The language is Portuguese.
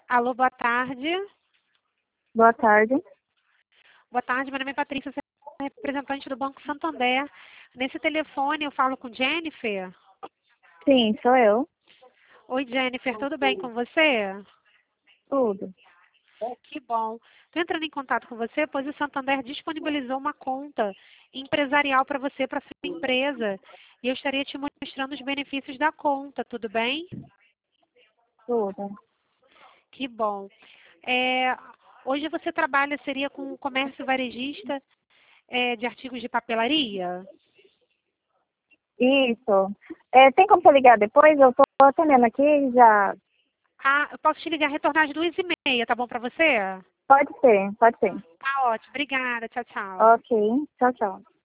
Alô, boa tarde. Boa tarde. Boa tarde, meu nome é Patrícia, sou representante do Banco Santander. Nesse telefone eu falo com Jennifer. Sim, sou eu. Oi, Jennifer, tudo bem com você? Tudo. Que bom. Estou entrando em contato com você, pois o Santander disponibilizou uma conta empresarial para você, para sua empresa. E eu estaria te mostrando os benefícios da conta, tudo bem? Tudo. Que bom. É, hoje você trabalha, seria com comércio varejista de artigos de papelaria? Isso. Tem como você ligar depois? Eu tô atendendo aqui já. Ah, eu posso te ligar, retornar às 2h30, tá bom para você? Pode ser, pode ser. Tá ótimo, obrigada, tchau, tchau. Ok. Tchau, tchau.